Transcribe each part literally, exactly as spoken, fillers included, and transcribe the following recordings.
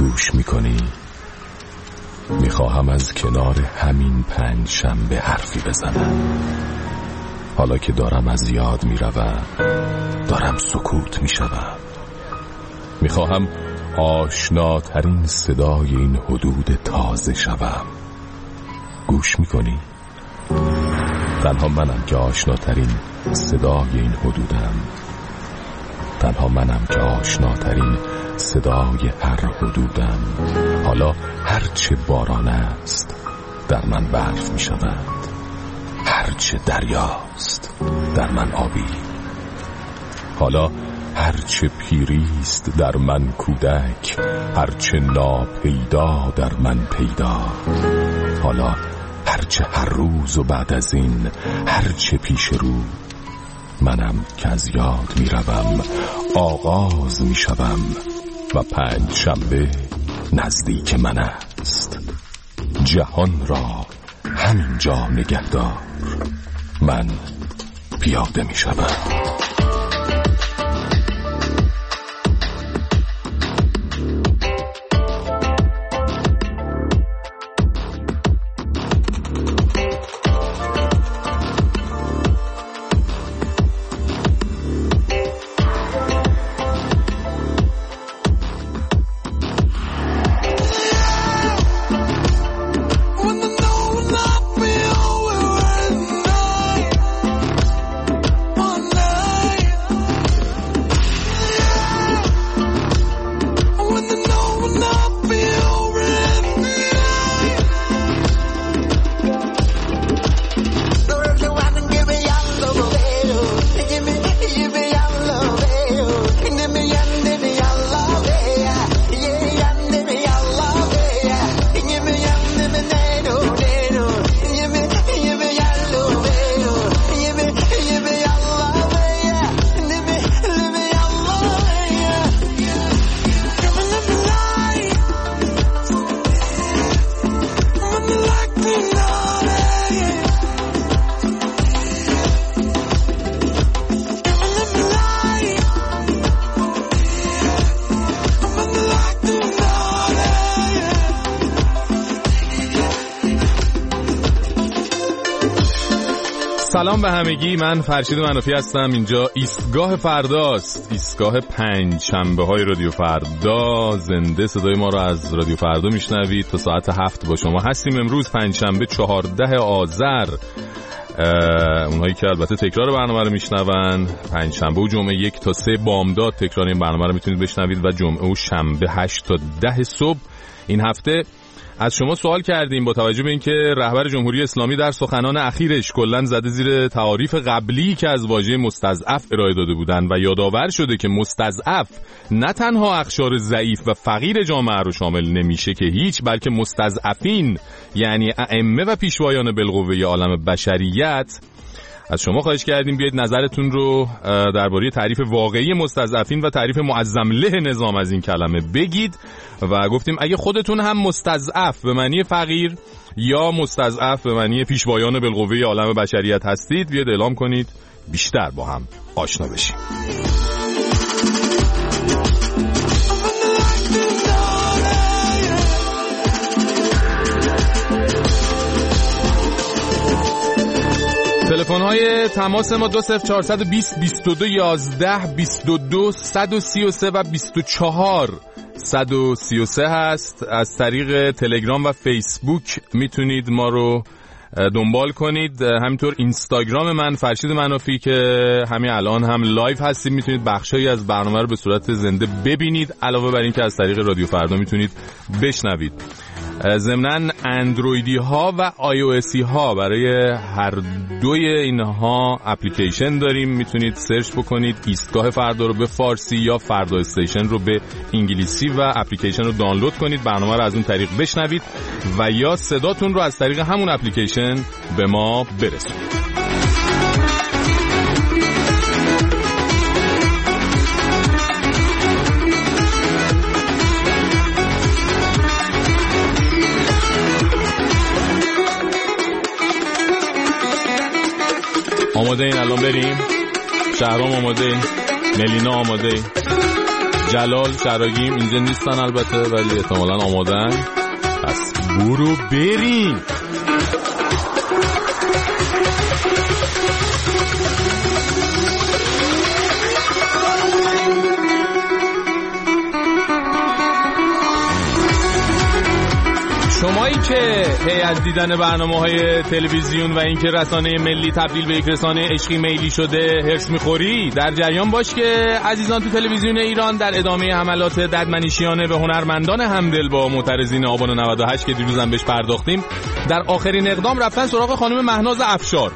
گوش میکنی؟ میخواهم از کنار همین پنج شنبه حرفی بزنم. حالا که دارم از یاد میروم، دارم سکوت میشوم. میخواهم آشناترین صدای این حدود تازه شوم. گوش میکنی؟ تنها منم که آشناترین صدای این حدودم. تنها منم که آشناترین صدای هر حدودم. حالا هرچه باران است در من برف می شود، هرچه دریاست در من آبی. حالا هرچه پیریست در من کودک، هرچه ناپیدا در من پیدا. حالا هرچه هر روز و بعد از این هرچه پیش رو، منم که از یاد می روم، آغاز می شوم و پنج شنبه نزدیک من است. جهان را همینجا نگهدار، من پیاده می شوم. سلام به همگی، من فرشید منافی هستم. اینجا ایستگاه فرداست، ایستگاه پنج شنبه های رادیو فردا. زنده صدای ما رو از رادیو فردا میشنوید. تا ساعت هفت با شما هستیم. امروز پنج شنبه چهارده آذر. اونهایی که البته تکرار برنامه رو میشنون، پنج شنبه و جمعه یک تا سه بامداد تکرار این برنامه رو میتونید بشنوید و جمعه و شنبه هشت تا ده صبح. این هفته از شما سوال کردیم با توجه به اینکه رهبر جمهوری اسلامی در سخنان اخیرش کلاً زده زیر تعاریف قبلی که از واژه مستضعف ارائه داده بودند و یادآور شده که مستضعف نه تنها اقشار ضعیف و فقیر جامعه رو شامل نمیشه که هیچ، بلکه مستضعفین یعنی ائمه و پیشوایان بالقوه عالم بشریت. از شما خواهش کردیم بیاید نظرتون رو درباره تعریف واقعی مستضعفین و تعریف معظم له نظام از این کلمه بگید و گفتیم اگه خودتون هم مستضعف به معنی فقیر یا مستضعف به معنی پیشوایان بالقوه عالم بشریت هستید، بیاید اعلام کنید، بیشتر با هم آشنا بشیم. تلفن های تماس ما دو صفر چهارصد و بیست بیست و دو یازده بیست و دو صد و سی و سه و بیست و چهار صد و سی و سه هست. از طریق تلگرام و فیسبوک میتونید ما رو دنبال کنید. همینطور اینستاگرام من فرشید منافی که همین الان هم لایو هستیم، میتونید بخشایی از برنامه رو به صورت زنده ببینید، علاوه بر این که از طریق رادیو فردا میتونید بشنوید. ضمناً اندرویدی ها و آی او اسی ها، برای هر دوی اینها اپلیکیشن داریم. میتونید سرچ بکنید ایستگاه فردا رو به فارسی یا فردا استیشن رو به انگلیسی و اپلیکیشن رو دانلود کنید، برنامه رو از اون طریق بشنوید و یا صداتون رو از طریق همون اپلیکیشن به ما برسونید. آماده این؟ الان بریم. شهرام آماده؟ ملینا آماده؟ جلال شراگیم اینجا نیستن البته، ولی احتمالاً آمادن. پس برو بریم. شمایی که هی از دیدن برنامه‌های تلویزیون و اینکه رسانه ملی تبدیل به یک رسانه عشقی میلی شده هرس می‌خوری، در جریان باش که عزیزان تو تلویزیون ایران در ادامه حملات ددمنشیانه به هنرمندان همدل با معترضین آبان نود و هشت که دیروز هم بهش پرداختیم، در آخرین اقدام رفتن سراغ خانم مهناز افشار.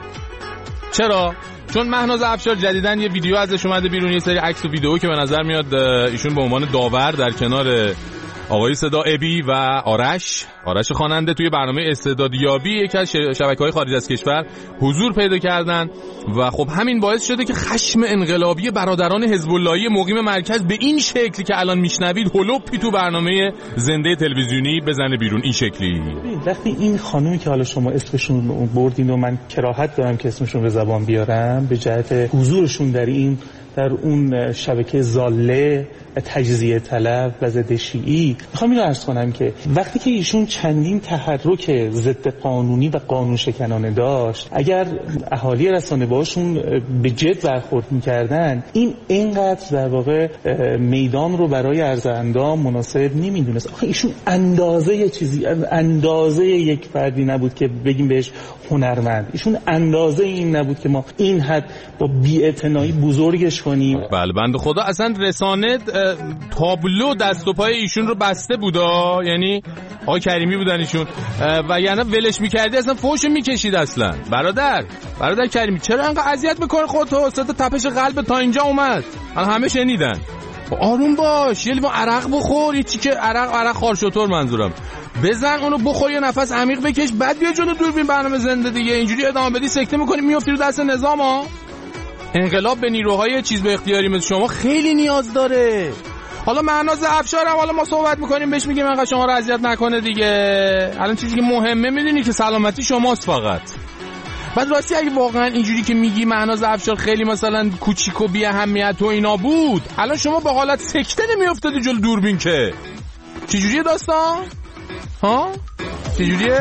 چرا؟ چون مهناز افشار جدیداً یه ویدیو ازش اومده بیرون، یه سری عکس و ویدیو که به نظر میاد ایشون به عنوان داور در کنار آقای صدا ابی و آرش آرش خواننده توی برنامه استعدادیابی یکی از شبکه‌های خارج از کشور حضور پیدا کردن و خب همین باعث شده که خشم انقلابی برادران حزب اللهی مقیم مرکز به این شکلی که الان میشنوید هلوپی تو برنامه زنده تلویزیونی بزنه بیرون. این شکلی وقتی این خانومی که حالا شما اسمشون بردین و من کراهت دارم که اسمشون به زبان بیارم به جهت حضورشون در این در اون شبکه زاله تجزیه طلب و ضد شیعی، میخوام اینو عرض کنم که وقتی که ایشون چندین تحرک ضد قانونی و قانون شکنانه داشت، اگر اهالی رسانه باشون به جد برخورد میکردن، این اینقدر در واقع میدان رو برای عرض اندام مناسب نمیدونست. آخه ایشون اندازه یه چیزی اندازه یک فردی نبود که بگیم بهش هنرمند، ایشون اندازه این نبود که ما این حد با بی‌اعتنایی بزرگش کنیم. بله بنده خدا اصلا رسانه تابلو دست و پای ایشون رو بسته بودا، یعنی آقای کریمی بودن ایشون و یعنی ولش میکردی اصلا فوشو میکشید. اصلا برادر برادر کریمی چرا انقدر اذیت میکنه خودتو؟ صدا تپش قلب تا اینجا اومد، الان همه شنیدن. آروم باش، یه لیوان عرق بخور، یه چیکه عرق عرق خارشوتور منظورم، بزن اونو بخور، یه نفس عمیق بکش، بعد بیا جلو دوربین برنامه زنده دیگه. اینجوری ادامه بدی سکته میکنی میافتی رو دست نظام ها. انقلاب به نیروهای چیز به اختیاری مثل شما خیلی نیاز داره. حالا مهناز افشار هم حالا ما صحبت میکنیم بهش میگیم انقدر شما رو اذیت نکنه دیگه. الان چیزی که مهمه میدونی که سلامتی شماست فقط. بعد راستی اگه واقعا اینجوری که میگی مهناز افشار خیلی مثلا کوچیک و بی اهمیت و اینا بود، الان شما با حالت سکته نمیافتادی جلو دوربین که. چجوریه داستان؟ ها؟ چجوریه؟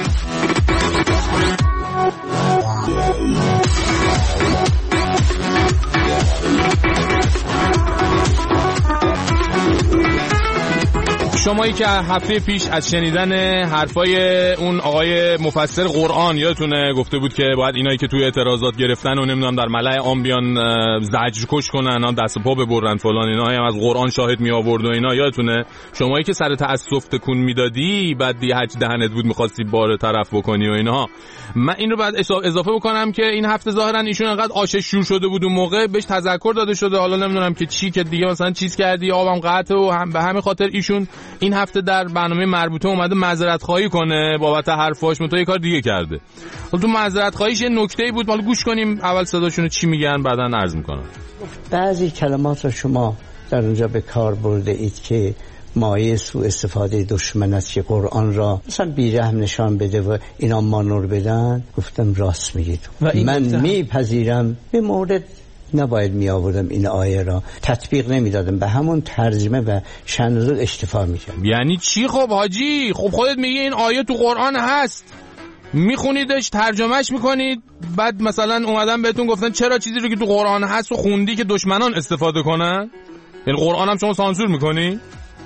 شمایی که هفته پیش از شنیدن حرفای اون آقای مفسر قرآن یادتونه گفته بود که باید اینایی که توی اعتراضات گرفتن و نمیدونم در ملأ عام بیان زجر کش کنن، دست پا ببرن فلان، اینا هم از قرآن شاهد می آورد و اینا یادتونه؟ شمایی که سر تأسف تکون میدادی بعد دی حج دهنت بود می‌خواستی بار طرف بکنی و اینا. من این رو بعد اضافه بکنم که این هفته ظاهرا ایشون انقدر آشش شور شده بود اون موقع بهش تذکر داده شده، حالا نمیدونم که چی که دیگه مثلا چیز کردی آبم قطع و هم به همین خاطر ایشون این هفته در برنامه مربوطه اومده معذرت خواهی کنه بابت حرفاش، منتها یه کار دیگه کرده. حالا تو معذرت خواهیش یه نکته‌ای بود، حالا گوش کنیم اول صداشونو چی میگن بعداً عرض میکنم. بعضی کلمات رو شما در اونجا به کار برده اید که مایه سوء استفاده دشمن است که قرآن را مثلا بیرحم نشان بده و اینا مانور بدن. گفتم راست میگید، من میپذیرم، به مورد نباید می آوردم این آیه را، تطبیق نمی دادم، به همون ترجمه و شنزول اشتفا می کردم. یعنی چی خب حاجی؟ خب خودت میگی این آیه تو قرآن هست، میخونیدش ترجمهش میکنید، بعد مثلا اومدن بهتون گفتن چرا چیزی رو که تو قرآن هست و خوندی که دشمنان استفاده کنن؟ یعنی قرآن هم شما سانسور میکنی؟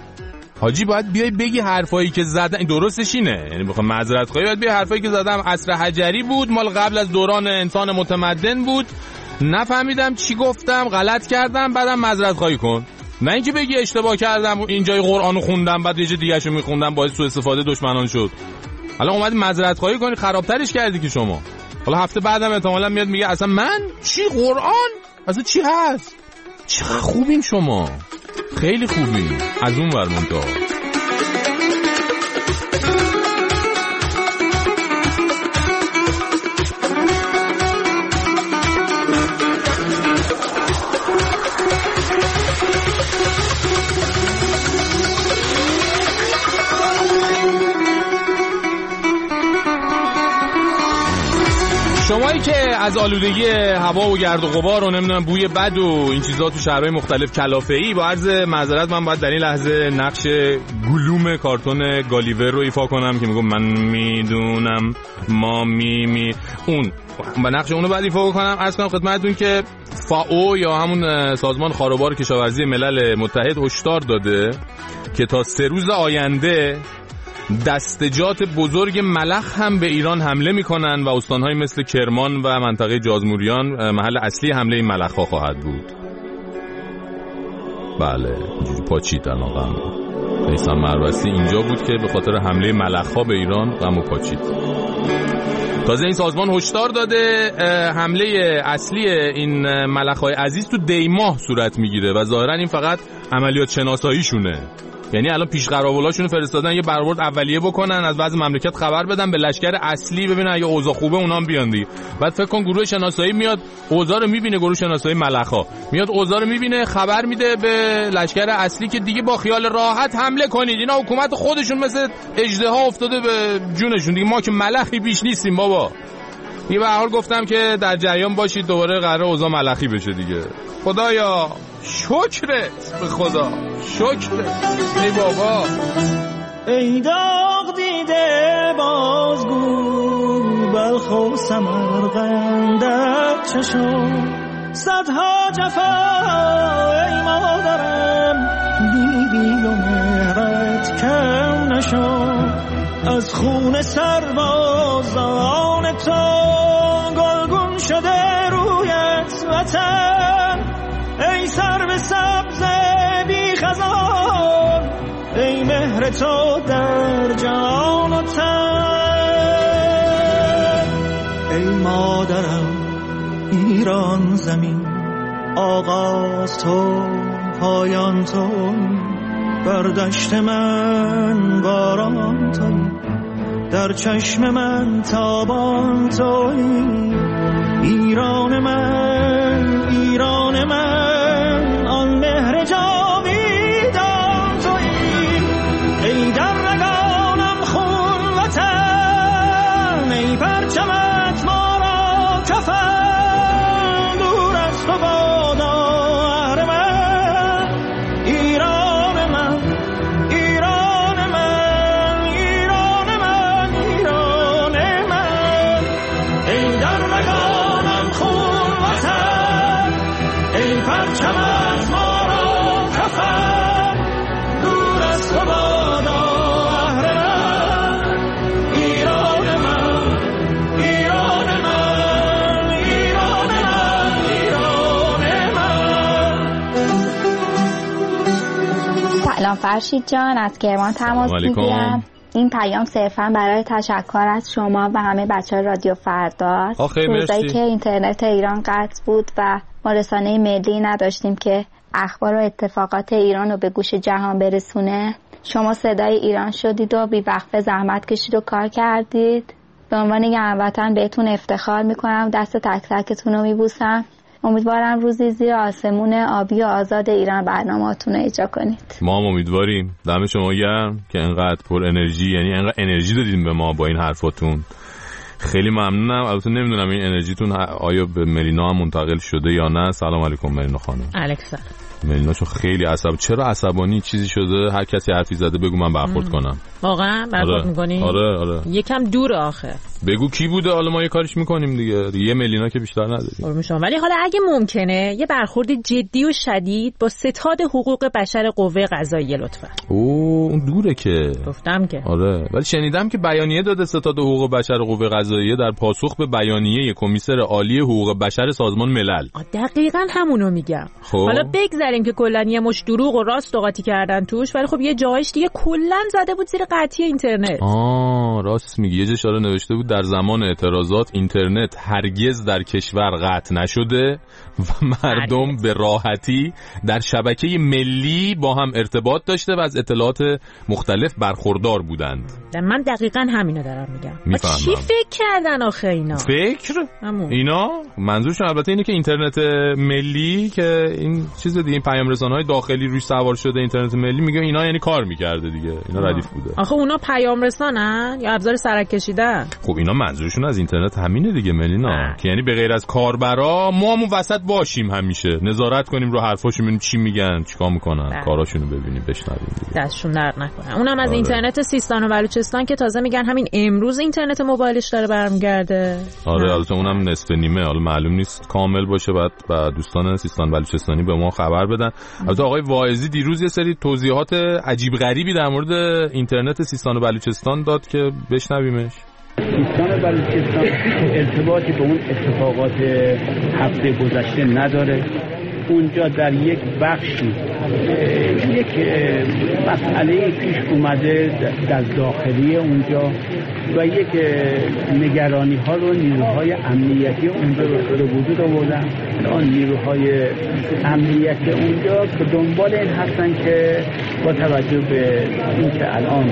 حاجی باید بیای بگی حرفایی که زدن درستش اینه، یعنی بخوام معذرت خواهی باید بیای حرفایی که زدم عصر حجری بود، مال قبل از دوران انسان متمدن بود، نفهمیدم چی گفتم، غلط کردم، بعدم معذرت خواهی کن. نه اینکه بگی اشتباه کردم اینجای قرآنو خوندم بعد یه جای دیگه‌شو میخوندم باعث سوء استفاده دشمنان شد. حالا اومدی معذرت خواهی کنی، خرابترش کردی که شما. حالا هفته بعدم احتمالاً میاد میگه اصلا من چی قرآن؟ اصلا چی هست؟ چقدر خوبین شما. خیلی خوبین. از اون ور منتها شمایی اینایی که از آلودگی هوا و گرد و غبار و نمیدونم بوی بد و این چیزا تو شهرهای مختلف کلافه‌ای، با عرض معذرت من باید در این لحظه نقش گلوم کارتون گالیور رو ایفا کنم که میگم من میدونم ما می می اون و نقش اونو باید ایفا کنم. عرض کنم خدمتتون که فاو یا همون سازمان خاروبار کشاورزی ملل متحد هشدار داده که تا سه روز آینده دستجات بزرگ ملخ هم به ایران حمله میکنن و استانهای مثل کرمان و منطقه جازموریان محل اصلی حمله این ملخ ها خواهد بود. بله اینجوری پاچید در ناغم نیسان مروسی اینجا بود که به خاطر حمله ملخ ها به ایران غم و پاچید. تازه این سازمان هشدار داده حمله اصلی این ملخ های عزیز تو دیماه صورت میگیره و ظاهرا این فقط عملیات شناسایی شونه. یعنی الان پیش قراولاشونو فرستادن یه برآورد اولیه بکنن، از بعضی مملکت خبر بدن به لشکر اصلی ببینن اگه اوضاع خوبه اونام بیان دیگه. بعد فکر کن گروه شناسایی میاد اوضاع رو میبینه، گروه شناسایی ملخا میاد اوضاع رو میبینه خبر میده به لشکر اصلی که دیگه با خیال راحت حمله کنید، اینا حکومت خودشون مثل اژدها افتاده به جونشون دیگه، ما که ملخی بیش نیستیم بابا. یه به هر حال گفتم که در جریان باشید، دوباره قراره اوضاع ملخی بشه دیگه. خدایا شکرت به خدا، شکرت ای بابا. ای داغ دیده بازگو بلخ و سمرقندت چشم، صدها جفا ای مادرم دیدی و مهرت کم نشد، از خون سربازان تو گلگون شده رویت وطن، ای سر به سبز بی خزان، ای مهر تو در جان و تن. ای مادرم ایران زمین، آغاز تو پایان تو، بر دشت من باران تو، در چشم من تابان تو، ایران من ایران من، آن مهر جاویدان تویی، ای در رگانم خون وطن، ای پرچمت ما را کفن، دور از تو بادا اهرمن، ایران من ایران من ایران من ایران من، ای در رگانم خون وطن، ای پرچمت ما را کفن، دور از تو بادا اهرمن، ایران من ایران من ایران من ایران من. سلام فرشید جان، از کرمان تماس میگیرم. این پیام صرفا برای تشکر از شما و همه بچه‌های رادیو فرداست. روزایی که اینترنت ایران قطع بود و ما رسانه ملی نداشتیم که اخبار و اتفاقات ایران رو به گوش جهان برسونه، شما صدای ایران شدید و بی وقفه زحمت کشید و کار کردید. به عنوان یه هموطن بهتون افتخار میکنم، دست تک تکتون رو میبوسم. امیدوارم روزی زیر آسمون آبی و آزاد ایران برنامه‌تون رو اجرا کنید. ما هم امیدواریم. دم شما گرم که انقدر پر انرژی، یعنی انقدر انرژی دادیم به ما با این حرفاتون. خیلی ممنونم. البته نمیدونم این انرژیتون آیا به ملینا هم منتقل شده یا نه. سلام علیکم ملینا خانم. علیکم سلام. ملینا چون خیلی عصب، چرا عصبانی چیزی شده؟ هر کسی حرفی زده بگو من برخورد کنم. واقعا برخورد آره. می‌کنی؟ آره آره. یکم دور آخه. بگو کی بوده، حالا ما یه کاریش میکنیم دیگه. یه ملینا که بیشتر نداریم. ولی حالا اگه ممکنه یه برخورد جدی و شدید با ستاد حقوق بشر قوه قضاییه لطفا. اوه اون دوره که گفتم که. آره ولی شنیدم که بیانیه داده ستاد حقوق بشر قوه قضاییه در پاسخ به بیانیه کمیسر عالی حقوق بشر سازمان ملل. دقیقاً همونو میگم. خب. حالا بگذاریم که کلاً یه مش دروغ و راست و قاطی کردن توش، ولی خب یه جایش دیگه کلاً زده بود زیر قطعی اینترنت. آه راست میگی. یه جاش آره نوشته بود در زمان اعتراضات اینترنت هرگز در کشور قطع نشده و مردم هرگز. به راحتی در شبکه ملی با هم ارتباط داشته و از اطلاعات مختلف برخوردار بودند. من دقیقاً همینو دارم میگم. میفهمم. چی فکر کردن آخه اینا؟ فکر؟ همون. اینا منظورشون البته اینه که اینترنت ملی که این چیز دیگه این پیام رسانه‌های داخلی روی سوار شده اینترنت ملی، میگه اینا یعنی کار می‌کرده دیگه، اینا ردیف بوده. آخه اونا پیام رسانن یا ابزار سرک کشیدن؟ خب اینا منظورشون از اینترنت همینه دیگه ملینا، که یعنی به غیر از کاربرا ما هم وسط باشیم، همیشه نظارت کنیم رو حرفاشون، ببینیم چی میگن، چیکار میکنن، کاراشونو ببینیم، بشنویم دیگه. دستشون درد نکنه. اونم از آره. اینترنت سیستان و بلوچستان که تازه میگن همین امروز اینترنت موبایلش داره برمیگرده. آره البته اونم نصف نیمه، حالا معلوم نیست کامل باشه، بعد با دوستان سیستان بلوچستانی به ما خبر بدن. البته آقای واعظی دیروز یه سری توضیحات عجیب غریبی در مورد اینترنت سیستان و بلوچستان داد که بشنویمش. سیستان و بلوچستان ارتباطی به اون اتفاقات هفته گذشته نداره. اونجا در یک بخشی یک مسئله پیش اومده در داخلی اونجا و یک نگرانی ها رو نیروهای امنیتی اونجا رو به وجود آوردن. آن نیروهای امنیتی اونجا به دنبال این هستن که با توجه به اینکه الان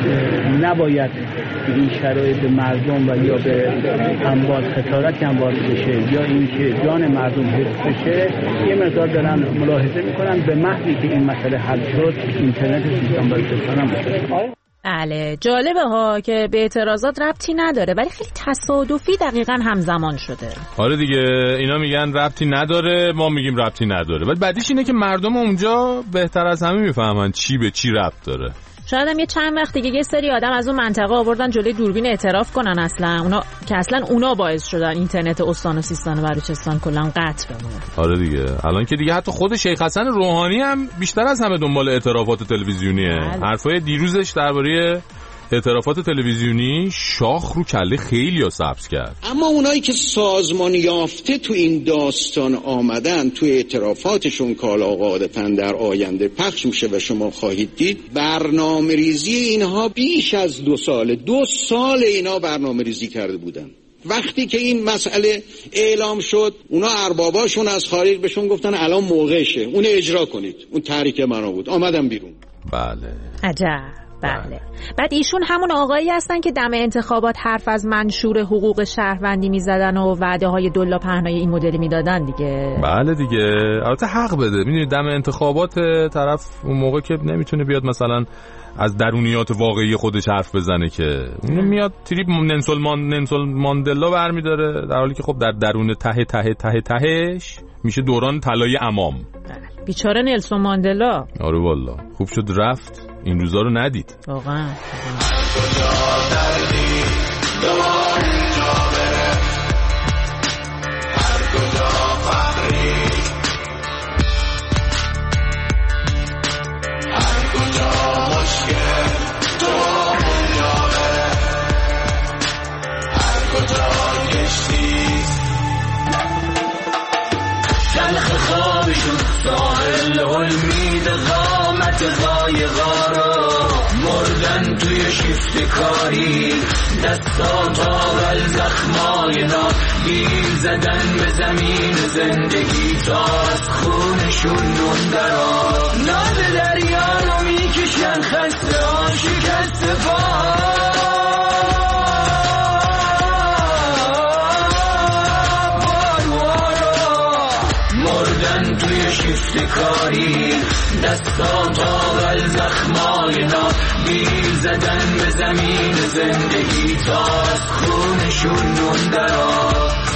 نباید این شرایط مردم و یا به اموال خسارت اموال بشه یا اینکه جان مردم حفظ بشه، یه مقدار دارن ملاحظه میکنن به محضی که این مسئله حل شد اینترنت سیستان بلوچستان هم بشه. بله جالبه ها که به اعتراضات ربطی نداره ولی خیلی تصادفی دقیقاً همزمان شده. آره دیگه اینا میگن ربطی نداره، ما میگیم ربطی نداره، ولی بعدیش اینه که مردم اونجا بهتر از همه میفهمن چی به چی ربط داره. شاید هم یه چند وقت دیگه یه سری آدم از اون منطقه آوردن جلوی دوربین اعتراف کنن اصلا اونا که اصلا اونا باعث شدن اینترنت استان و سیستان و بلوچستان کلا قطع بمونه. آره دیگه الان که دیگه حتی خود شیخ حسن روحانی هم بیشتر از همه دنبال اعترافات تلویزیونیه. حرفای دیروزش درباره اعترافات تلویزیونی شاخ رو کله خیلی ها سبز کرد. اما اونایی که سازمان یافته تو این داستان آمدن تو اعترافاتشون که حالا قاعدتاً در آینده پخش میشه و شما خواهید دید، برنامه ریزی اینها بیش از دو ساله دو سال اینا برنامه ریزی کرده بودن. وقتی که این مسئله اعلام شد اونا ارباباشون از خارج بهشون گفتن الان موقعشه اون اجرا کنید. اون تحریک منا بود، آمدن بیرون. بله عجب. بله. بعد ایشون همون آقایی هستن که دم انتخابات حرف از منشور حقوق شهروندی میزدن و وعده های دلا پهنای این مدلی میدادن دیگه. بله دیگه البته حق بده. میدونید دم انتخابات طرف اون موقع که نمیتونه بیاد مثلا از درونیات واقعی خودش حرف بزنه که اون میاد تریپ ننسل مان ننسل ماندلا برمیداره، در حالی که خب در درون ته ته ته تهش میشه دوران طلایی امام. بیچاره نلسون ماندلا. آره والله خوب شد رفت، این روزا رو ندید واقعا. مردن توی شیفت کاری دستا تا زخمای نا بیل زدن به زمین زندگی تا از خونشون نون درا ناد دریا رو میکشن خسته ها شکست پا مردن توی شیفت کاری دستا تا زخمای نا بیل زدن به زمین زندگی تا از خونشون نون درا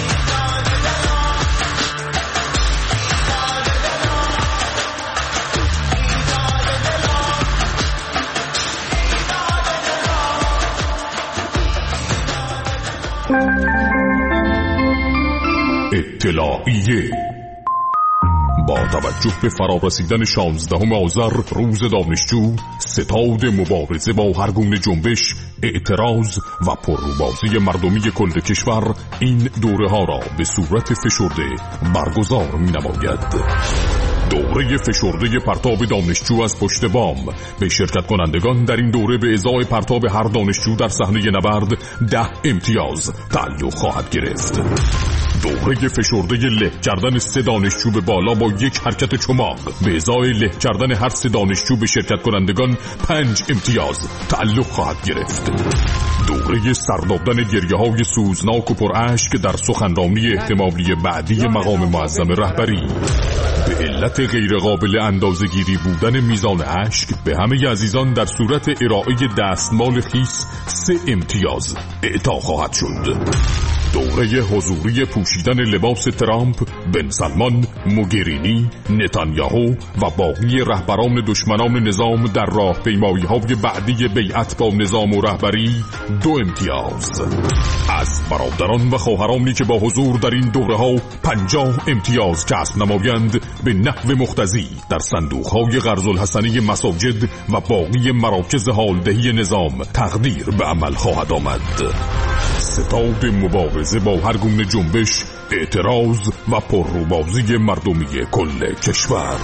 اطلاعیه. با توجه به فرارسیدن شانزدهم آذر روز دانشجو، ستاد مبارزه با هر گونه جنبش، اعتراض و پرروبازی مردمی کل کشور این دوره ها را به صورت فشرده برگزار می نماید. دوره فشرده پرتاب دانشجو از پشت بام. به شرکت کنندگان در این دوره به ازای پرتاب هر دانشجو در صحنه نبرد ده امتیاز تعلق خواهد گرفت. دوره فشرده له کردن سه دانشجو به بالا با یک حرکت چماق. به ازای له کردن هر سه دانشجو به شرکت کنندگان پنج امتیاز تعلق خواهد گرفت. دوره سردادن گریه های سوزناک و پر اشک در سخنرانی احتمالی بعدی مقام معظم رهبری. به علت غیرقابل اندازه‌گیری بودن میزان اشک به همه عزیزان در صورت ارائه دستمال خیس سه امتیاز اعطا خواهد شد. دوره حضوری پوشیدن لباس ترامپ، بن سلمان، موگرینی، نتانیاهو و باقی رهبران دشمنان نظام در راهپیمایی‌های بعدی بیعت با نظام و رهبری دو امتیاز. از برادران و خواهرانی که با حضور در این دوره ها پنجاه امتیاز کسب نمایند به نحو مختزی در صندوق‌های قرض الحسنه مساجد و باقی مراکز حالدهی نظام تقدیر به عمل خواهد آمد. ستاد مبارزه با هر گونه جنبش، اعتراض و پرروبازی مردمی کل کشور.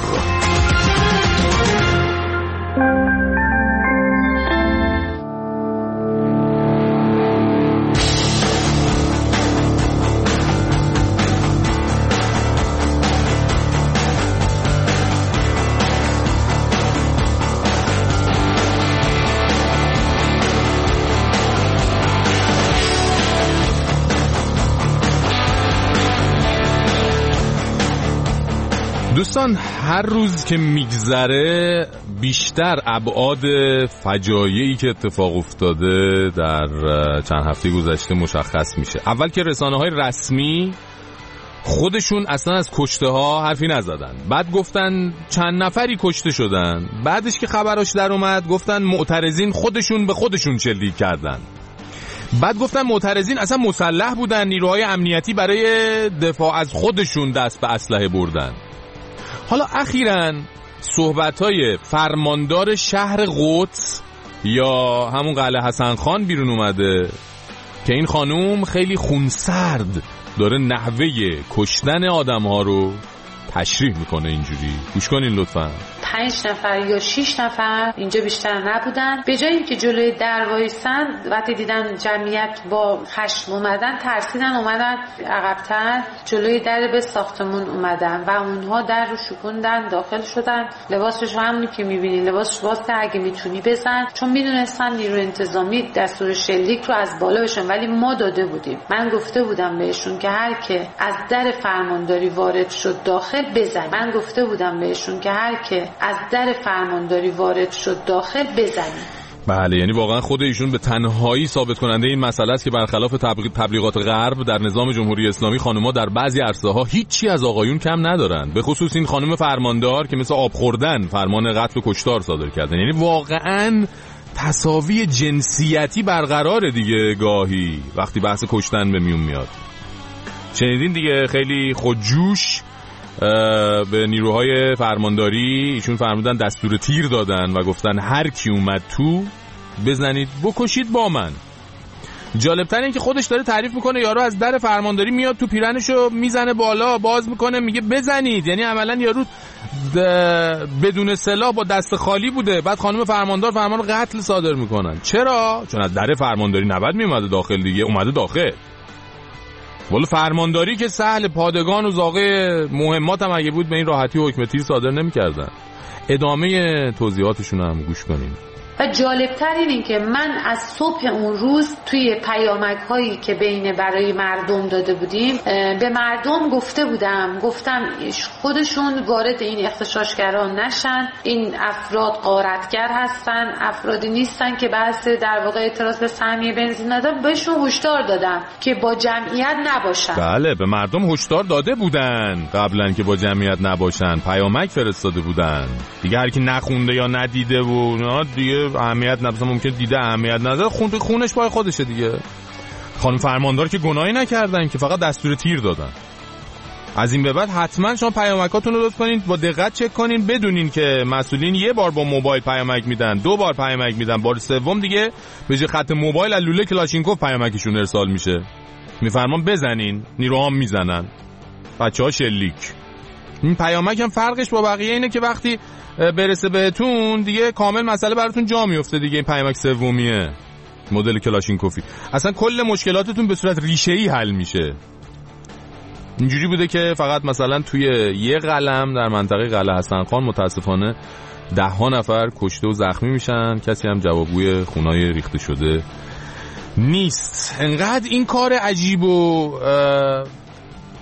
دوستان، هر روز که میگذره بیشتر ابعاد فجایعی که اتفاق افتاده در چند هفته گذشته مشخص میشه. اول که رسانه‌های رسمی خودشون اصلا از کشته ها حرفی نزدن، بعد گفتن چند نفری کشته شدن، بعدش که خبراش در اومد گفتن معترضین خودشون به خودشون شلیک کردن، بعد گفتن معترضین اصلا مسلح بودن، نیروهای امنیتی برای دفاع از خودشون دست به اسلحه بردن. حالا اخیراً صحبت‌های فرماندار شهر قدس یا همون قلعه حسن خان بیرون اومده که این خانوم خیلی خونسرد داره نحوه کشتن آدم‌ها رو تشریح میکنه. اینجوری گوش کنین لطفاً. پنج نفر یا شش نفر اینجا بیشتر نبودن. به جایی که جلوی در وایسن، وقتی دیدن جمعیت با خشم اومدن ترسیدن، اومدن عقب‌تر جلوی در به ساختمون اومدن و اونها در رو شکوندن، داخل شدن. لباسش همونی که میبینین، لباسش واسه اگه میتونی بزن، چون میدونستن نیرو انتظامی دستور شلیک رو از بالا بشن، ولی ما داده بودیم. من گفته بودم بهشون که هر که از در فرمانداری وارد شد داخل بزن. من گفته بودم بهشون که هر که از در فرمانداری وارد شد داخل بزنید. بله، یعنی واقعا خود ایشون به تنهایی ثابت کننده این مسئله است که برخلاف تبلیغات غرب در نظام جمهوری اسلامی خانم‌ها در بعضی عرصه‌ها هیچی از آقایون کم ندارن، به خصوص این خانم فرماندار که مثل آب خوردن فرمان قتل و کشتار صادر کردن. یعنی واقعا تساوی جنسیتی برقراره دیگه. گاهی وقتی بحث کشتن به میون میاد، شنیدین دیگه، خیلی خودجوش به نیروهای فرمانداری ایشون فرمودن دستور تیر دادن و گفتن هر کی اومد تو بزنید بکشید با من. جالبتر این که خودش داره تعریف میکنه یارو از در فرمانداری میاد تو، پیرنشو میزنه بالا، باز میکنه، میگه بزنید. یعنی عملا یارو بدون سلاح با دست خالی بوده. بعد خانم فرماندار فرمان قتل صادر میکنن. چرا؟ چون از در فرمانداری نباید میومده داخل دیگه، اومده داخل. ولی فرمانداری که سهل، پادگان و زاغه مهمات هم اگه بود به این راحتی حکم تیر صادر نمی‌کردن. ادامه توضیحاتشون هم گوش کنیم. و جالبتر این که من از صبح اون روز توی پیامک هایی که بین برای مردم داده بودیم به مردم گفته بودم، گفتم خودشون وارد این اغتشاشگران نشن، این افراد غارتگر هستن، افرادی نیستن که بحث در واقع اعتراض به سهمیه بنزین دادن. بهشون هشدار دادم که با جمعیت نباشن. بله، به مردم هشدار داده بودن قبلا که با جمعیت نباشن، پیامک فرستاده بودن دیگه. هر کی نخونده یا ندیده و دیگه اهمیت نبسه، ممکن دیده اهمیت نظر، خون خونش پای خودشه دیگه. خانم فرماندار که گناهی نکردن، که فقط دستور تیر دادن. از این به بعد حتما شما پیامکاتون رو لطف کنین با دقت چک کنین، بدونین که مسئولین یه بار با موبایل پیامک میدن، دو بار پیامک میدن، بار سوم دیگه به جای خط موبایل از لوله کلاشینکوف پیامکشون ارسال میشه. میفرمان بزنین، نیروها میزنن، بچه‌ها شلیک. این پیامک هم فرقش با بقیه اینه که وقتی برسه بهتون دیگه کامل مسئله براتون جا میفته دیگه. این پیامک سومیه، مدل کلاشینکوفی، اصلا کل مشکلاتتون به صورت ریشه‌ای حل میشه. اینجوری بوده که فقط مثلا توی یه قلم در منطقه قلعه حسن خان متاسفانه ده ها نفر کشته و زخمی میشن، کسی هم جوابگوی خونای ریخته شده نیست. انقدر این کار عجیب و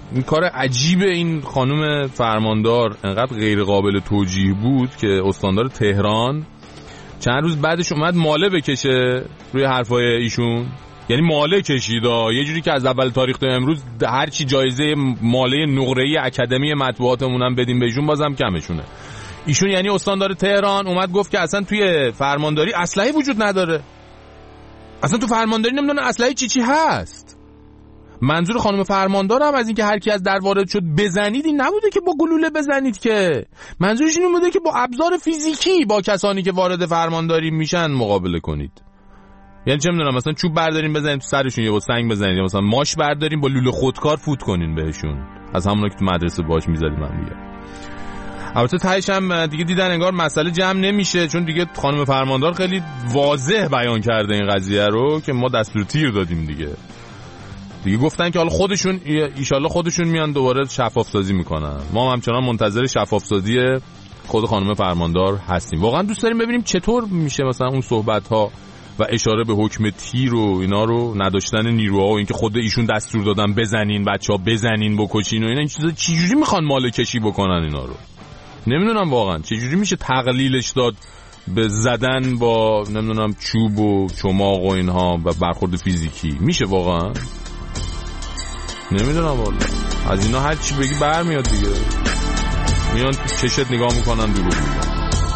این کار عجیب این خانم فرماندار انقدر غیر قابل توجیه بود که استاندار تهران چند روز بعدش اومد ماله بکشه روی حرفای ایشون. یعنی ماله کشیدا یه جوری که از اول تاریخ تا امروز هر چی جایزه ماله نقره‌ای اکادمی مطبوعاتمون هم بدیم بهشون بازم کمشونه. ایشون یعنی استاندار تهران اومد گفت که اصلا توی فرمانداری اسلحه وجود نداره، اصلا تو فرمانداری نمیدونه اسلحه چی چی هست. منظور خانم فرماندار هم از این که هر کی از در وارد شد بزنید این نبوده که با گلوله بزنید، که منظورش این بوده که با ابزار فیزیکی با کسانی که وارد فرمانداری میشن مقابله کنید. یعنی چه میدونم مثلا چوب بردارین بزنید تو سرشون یا با سنگ بزنید، یا مثلا ماش بردارین با لوله خودکار فوت کنین بهشون، از همونا که تو مدرسه باهاش میزدیم من میگم. البته تهش هم دیگه دیدن انگار مسئله جمع نمیشه، چون دیگه خانم فرماندار خیلی واضح بیان کرده این قضیه رو که ما دستور تیر دادیم دیگه. دیگه گفتن که حالا خودشون ایشالله خودشون میان دوباره شفاف سازی میکنن. ما هم همچنان منتظر شفاف سازی خود خانم فرماندار هستیم. واقعا دوست داریم ببینیم چطور میشه مثلا اون صحبت ها و اشاره به حکم تیر و اینا رو، نداشتن نیروها و اینکه خود ایشون دستور دادن بزنین بچه‌ها بزنین بکشین و اینا، این چیزا چجوری میخوان مال کشی بکنن اینا رو نمیدونم واقعا چجوری میشه تقلیلش داد به زدن با نمیدونم چوب و چماق و اینها و برخورد فیزیکی. میشه واقعا نمیدونم والا. از اینا هر چی بگی برمیاد دیگه، میان تو چشت نگاه میکنن دروغ میگن.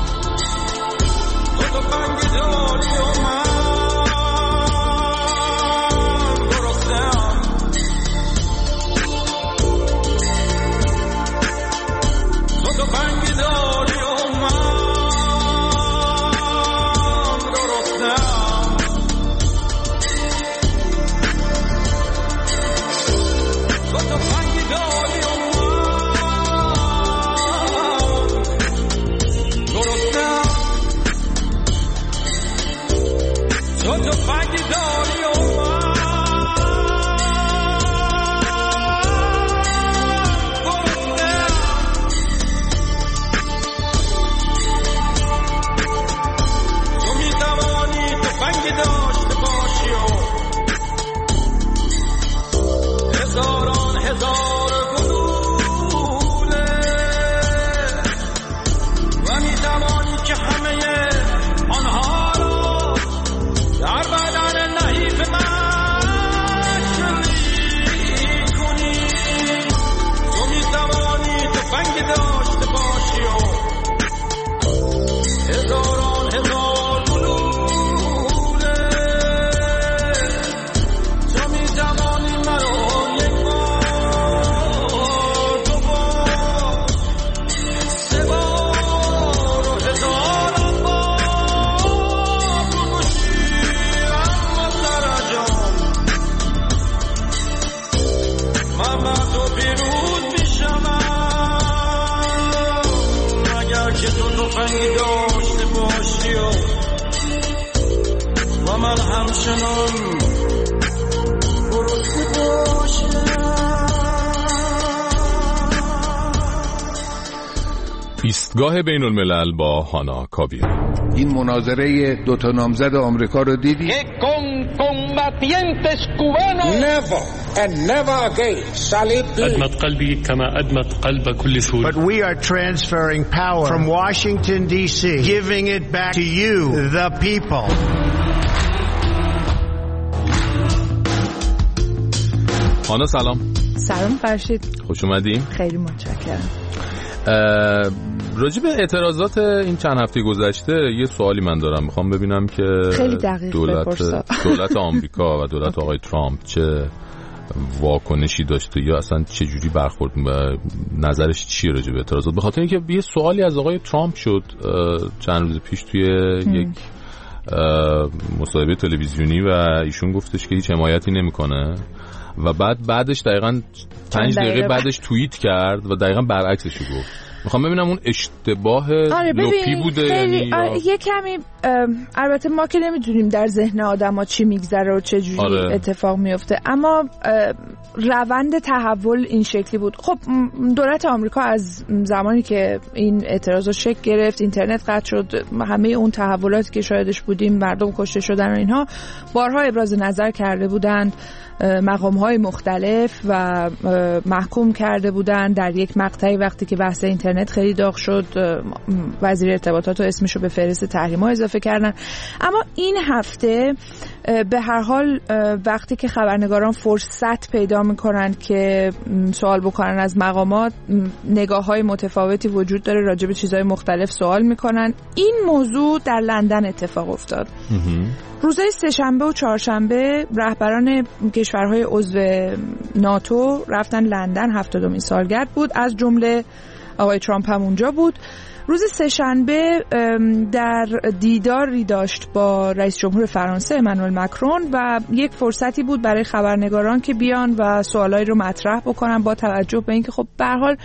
ایستگاه بین الملل با هانا کابیر. این مناظره دو تا نامزد آمریکا رو دیدی؟ Never and never again shall it be. أدمت قلبي كما أدمت قلب كل سوري. But we are transferring power from Washington D C, giving it back to you, the people. هانا سلام. سلام فرشید. خوش اومدین. خیلی متشکرم. راجع به اعتراضات این چند هفته گذشته یه سوالی من دارم، میخوام ببینم که دولت دولت آمریکا و دولت آقای ترامپ چه واکنشی داشته یا اصلا چه جوری برخورد و نظرش چیه راجع به اعتراضات. به خاطر اینکه یه سوالی از آقای ترامپ شد چند روز پیش توی هم. یک مصاحبه تلویزیونی و ایشون گفتش که هیچ حمایتی نمیکنه و بعد بعدش دقیقاً پنج دقیقه بعدش توییت کرد و دقیقاً برعکسش گفت. میخوام ببینم اون اشتباه آره لپی بوده خیلی یعنی آره یه کمی البته ما که نمیدونیم در ذهن آدما چی میگذره و چه جوری آره. اتفاق میفته، اما روند تحول این شکلی بود. خب دولت آمریکا از زمانی که این اعتراضا شکل گرفت، اینترنت قطع شد، همه اون تحولاتی که شاهدش بودیم، مردم کشته شدن و اینها، بارها ابراز نظر کرده بودند، مقام‌های مختلف و محکوم کرده بودند. در یک مقطعی وقتی که بحث اینترنت خیلی داغ شد، وزیر ارتباطات و اسمشو به فهرست تحریم‌ها اضافه کردن. اما این هفته به هر حال وقتی که خبرنگاران فرصت پیدا میکنن که سوال بکنن از مقامات، نگاه‌های متفاوتی وجود داره، راجع به چیزهای مختلف سوال میکنن. این موضوع در لندن اتفاق افتاد. روزهای سه‌شنبه و چهارشنبه رهبران کشورهای عضو ناتو رفتن لندن، هفتادمین سالگرد بود، از جمله آقای ترامپ هم اونجا بود. روز سه‌شنبه در دیداری داشت با رئیس جمهور فرانسه امانوئل مکرون و یک فرصتی بود برای خبرنگاران که بیان و سوالایی رو مطرح بکنن، با توجه به اینکه خب به هر حال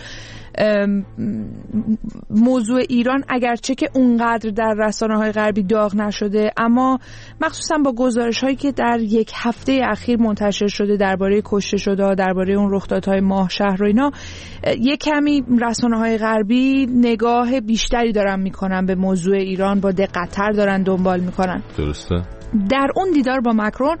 موضوع ایران اگرچه که اونقدر در رسانه‌های غربی داغ نشده، اما مخصوصا با گزارش‌هایی که در یک هفته اخیر منتشر شده درباره کشته شده، درباره اون رخدادهای ماه شهر و اینا، یک کمی رسانه‌های غربی نگاه بیشتری دارن میکنن به موضوع ایران، با دقت‌تر دارن دنبال میکنن. درسته. در اون دیدار با مکرون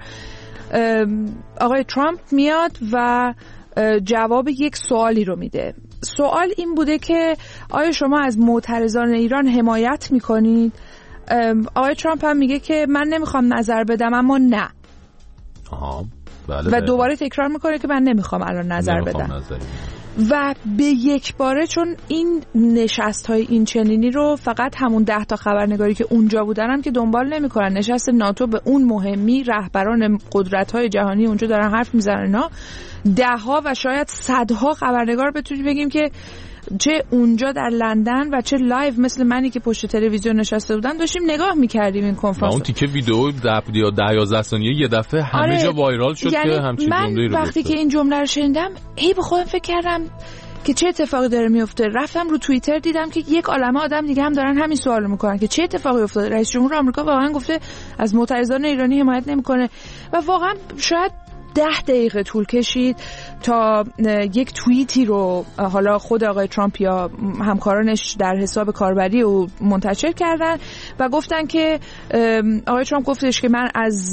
آقای ترامپ میاد و جواب یک سوالی رو میده. سوال این بوده که آیا شما از معترضان ایران حمایت میکنید؟ آقای ترامپ هم میگه که من نمیخوام نظر بدم، اما نه. آها بله. و دوباره تکرار میکنه که من نمیخوام الان نظر بدم. نظری. و به یک باره، چون این نشست های این چنینی رو فقط همون ده تا خبرنگاری که اونجا بودن هم که دنبال نمیکنن، نشست ناتو به اون مهمی، رهبران قدرت های جهانی اونجا دارن حرف میزنن، اینا ده ها و شاید صدها خبرنگار بتونیم بگیم که چه اونجا در لندن و چه لایو مثل منی که پشت تلویزیون نشسته بودن داشتیم نگاه میکردیم این کنفرانس. اون تیکه ویدیو ده یا یازده ثانیه یه دفعه همه آره. جا وایرال شد یعنی که همچین جمله‌ای رو وقتی گفته. که این جمله رو شنیدم هی به خودم فکر کردم که چه اتفاقی داره میفته. رفتم رو توییتر دیدم که یک عالمه آدم دیگه هم دارن همین سوالو میکنن که چه اتفاقی افتاده. رئیس جمهور آمریکا واقعا گفته از معترضان ایرانی حمایت نمیکنه و واقعا شاید ده دقیقه طول کشید تا یک توییتی رو حالا خود آقای ترامپ یا همکارانش در حساب کاربری او منتشر کردن و گفتن که آقای ترامپ گفتش که من از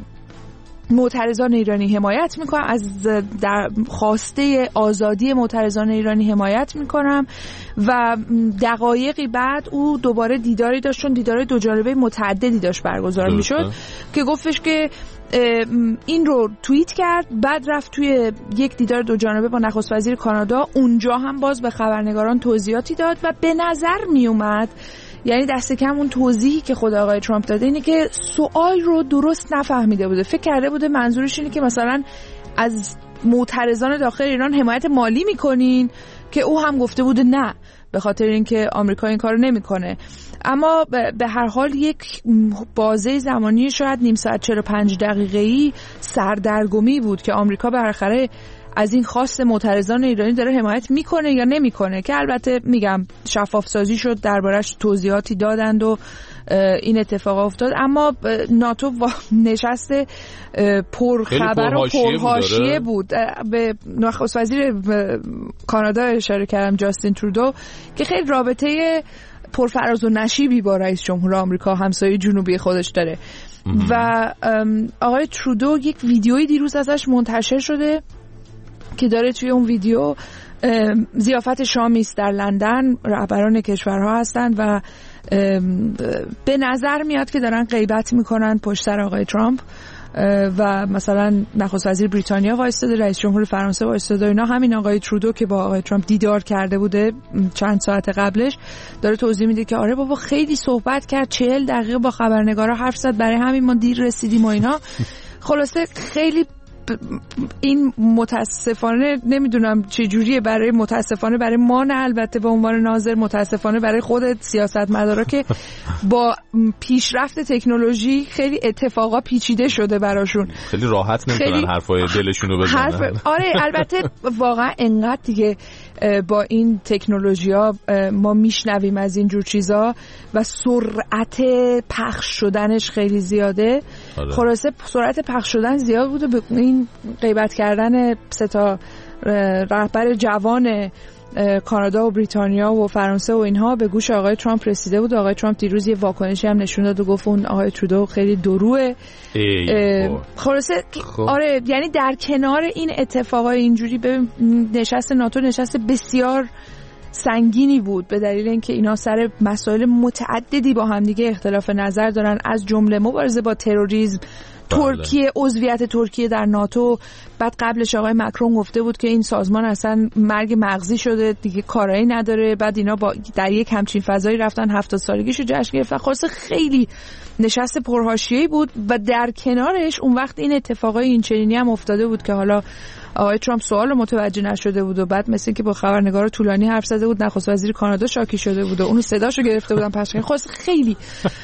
معترضان ایرانی حمایت میکنم، از در خواسته آزادی معترضان ایرانی حمایت میکنم. و دقایقی بعد او دوباره دیداری داشت، چون دیدار دو جانبه متعددی داشت برگزار میشد، که گفتش که این رو توییت کرد، بعد رفت توی یک دیدار دو جانبه با نخست وزیر کانادا، اونجا هم باز به خبرنگاران توضیحاتی داد و به نظر می اومد، یعنی دست کم اون توضیحی که خود آقای ترامپ داده اینه که سوال رو درست نفهمیده بوده، فکر کرده بوده منظورش اینه که مثلا از معترضان داخل ایران حمایت مالی میکنین، که او هم گفته بوده نه، به خاطر اینکه آمریکا این کارو نمیکنه. اما به هر حال یک بازه زمانی شاید نیم ساعت چهل و پنج دقیقه‌ای سردرگمی بود که آمریکا بالاخره از این خواست معترضان ایرانی داره حمایت میکنه یا نمیکنه، که البته میگم شفاف سازی شد، دربارش توضیحاتی دادند و این اتفاق افتاد. اما ناتو نشست پرخبر و پرحاشیه بود. به نخست وزیر کانادا اشاره کردم، جاستین ترودو، که خیلی رابطه پرفراز و نشیبی با رئیس جمهور آمریکا، همسایه جنوبی خودش داره. و آقای ترودو یک ویدیویی دیروز ازش منتشر شده که داره توی اون ویدیو ضیافت شامی است در لندن، رهبران کشورها هستند و به نظر میاد که دارن غیبت میکنن پشت سر آقای ترامپ و مثلا نخست وزیر بریتانیا وایستاده، رئیس جمهور فرانسه وایستاده، اینا. همین آقای ترودو که با آقای ترامپ دیدار کرده بوده چند ساعت قبلش داره توضیح میده که آره بابا خیلی صحبت کرد، چهل دقیقه با خبرنگارا حرف زد، برای همین ما دیر رسیدیم و اینا. خلاصه خیلی این متاسفانه نمیدونم چه جوریه، برای متاسفانه برای ما نه البته به عنوان ناظر، متاسفانه برای خود سیاستمدارا که با پیشرفت تکنولوژی خیلی اتفاقا پیچیده شده براشون، خیلی راحت نمیتونن حرفای دلشون رو بزنن. حرف... آره البته واقعا انقدر دیگه با این تکنولوژی‌ها ما میشنویم از این جور چیزا و سرعت پخش شدنش خیلی زیاده. آره. خلاصه سرعت پخش شدن زیاد بوده. به این غیبت کردن سه تا رهبر جوان کانادا و بریتانیا و فرانسه و اینها به گوش آقای ترامپ رسیده بود. آقای ترامپ دیروز یه واکنشی هم نشون داد و گفت اون آقای ترودو خیلی دروه. خلاصه آره یعنی در کنار این اتفاقای اینجوری به نشست ناتو نشست بسیار سنگینی بود به دلیل اینکه اینا سر مسائل متعددی با هم دیگه اختلاف نظر دارن، از جمله مبارزه با تروریسم، ترکیه، عضویت ترکیه در ناتو. بعد قبلش آقای مکرون گفته بود که این سازمان اصلا مرگ مغزی شده دیگه، کارایی نداره. بعد اینا با در یک همچین فضایی رفتن هفتاد سالگیشو جشن گرفتن. خلاصه خیلی نشست پرحاشیه‌ای بود و در کنارش اون وقت این اتفاقای این چنینی هم افتاده بود که حالا آقای ترامپ سوال متوجه نشده بود و بعد مثل که با خبرنگار طولانی حرف زده بود، نخست وزیر کانادا شاکی شده بود و اونو صداشو گرفته بودن پخش کردن. خلاص خیلی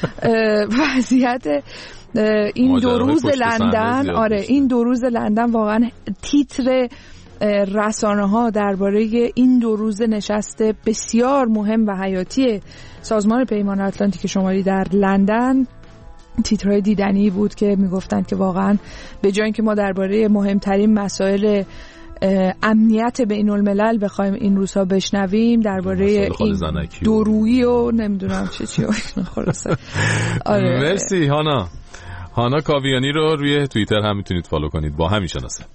وضعیت این دو روز لندن، آره این دو روز لندن واقعا تیتر رسانه ها درباره این دو روز نشست بسیار مهم و حیاتی سازمان پیمان اتلانتیک شمالی در لندن تیترهای دیدنی بود که میگفتند که واقعا به جای اینکه ما درباره مهمترین مسائل امنیت بین الملل بخوایم این روزها بشنویم، درباره این دورویی و نمیدونم چه چی خلاصه. آره. مرسی هانا. هانا کاویانی رو روی توییتر هم میتونید فالو کنید، با همین شناسه.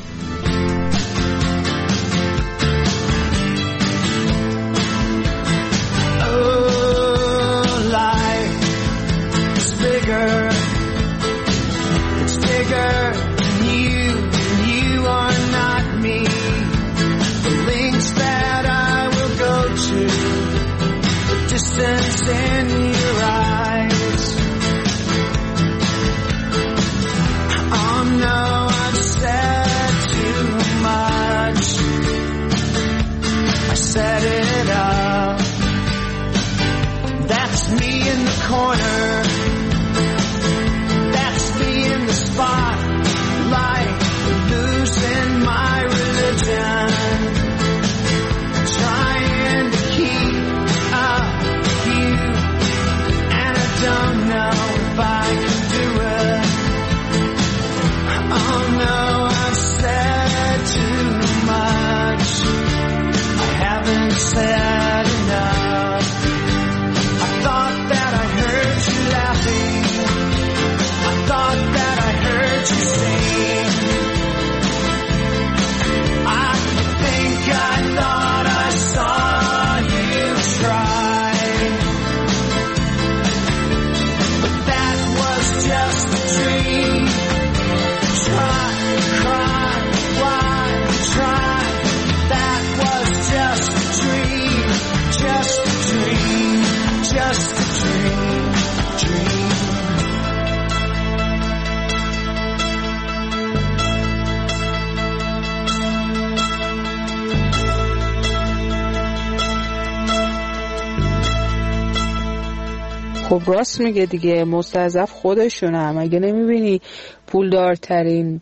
خب راست میگه دیگه، مستضعف خودشونه. مگه نمیبینی پولدارترین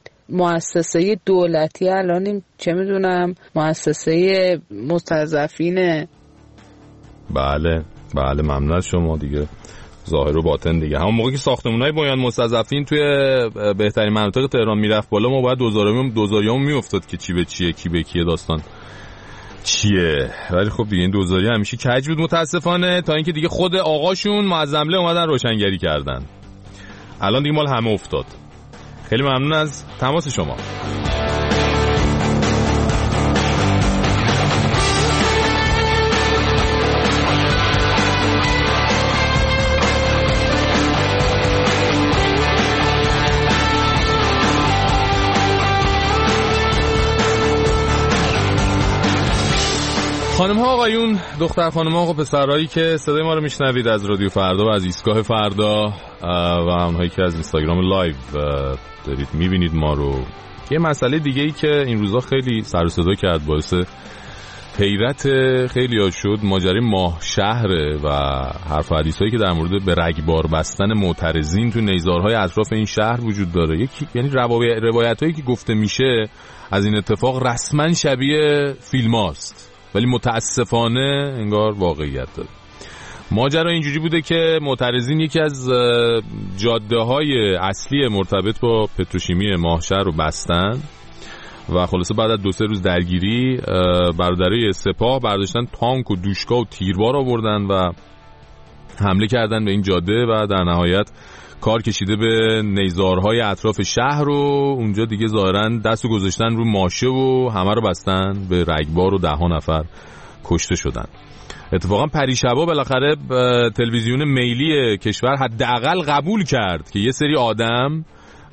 مؤسسه دولتی الان چه میدونم مؤسسه مستضعفینه؟ بله بله ممنون از شما دیگه، ظاهر و باطن دیگه. همون موقع که ساختمونای بنیان مستضعفین توی بهترین مناطق تهران میرفت بالا، ما باید دوزاریمون دوزاریمون میافتاد که چی به چیه کی به کیه داستان چیه. ولی خب دیگه این دوزاری همیشه کج بود متاسفانه، تا اینکه دیگه خود آقاشون معظمله اومدن روشنگری کردن. الان دیگه مال همه افتاد. خیلی ممنون از تماس شما. خانم ها آقایون، دختر خانم ها و پسرهایی که صدای ما رو میشنوید از رادیو فردا و از ایستگاه فردا و اونهایی که از اینستاگرام لایو دارید میبینید ما رو، یه مسئله دیگه ای که این روزا خیلی سر و صدا کرد، باعث حیرت خیلی ها شد، ماجرای ماه شهره و حرف و حدیثایی که در مورد به رگبار بستن معترضین تو نیزارهای اطراف این شهر وجود داره. یکی یعنی روایتایی که گفته میشه از این اتفاق رسما شبیه فیلماست، ولی متاسفانه انگار واقعیت داره. ماجرا اینجوری بوده که معترضین یکی از جاده‌های اصلی مرتبط با پتروشیمی ماهشهر رو بستن و خلاصه بعد از دو سه روز درگیری برادرای سپاه برداشتن تانک و دوشکا و تیربار آوردن و حمله کردن به این جاده و در نهایت کار کشیده به نیزارهای اطراف شهر و اونجا دیگه ظاهراً دستو گذاشتن رو ماشه و همه رو بستن به رگبار و ده ها نفر کشته شدن. اتفاقا پریشبا بالاخره تلویزیون ملی کشور حداقل قبول کرد که یه سری آدم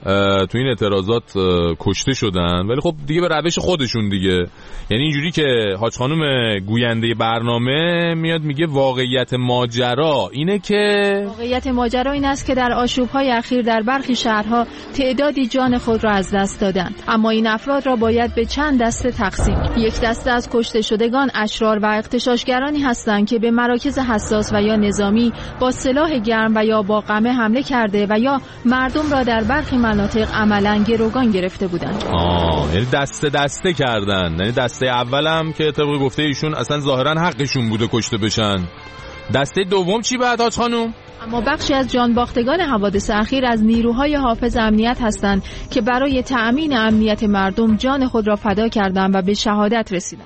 تو این اعتراضات کشته شدن، ولی خب دیگه به روش خودشون دیگه. یعنی اینجوری که حاج خانم گوینده برنامه میاد میگه واقعیت ماجرا اینه که واقعیت ماجرا این است که در آشوب‌های اخیر در برخی شهرها تعدادی جان خود را از دست دادند، اما این افراد را باید به چند دسته تقسیم. یک دسته از کشته شدگان اشرار و اغتشاشگرانی هستند که به مراکز حساس و یا نظامی با سلاح گرم و یا با قمه حمله کرده و یا مردم را در برخی مناطق عملاً گروگان گرفته بودند. آه یعنی دسته دسته کردن. یعنی دسته اولم که طبق گفته ایشون اصلا ظاهرا حقشون بوده کشته بشن. دسته دوم چی بعد حاج خانم؟ اما بخشی از جانباختگان حوادث اخیر از نیروهای حافظ امنیت هستند که برای تأمین امنیت مردم جان خود را فدا کردند و به شهادت رسیدند.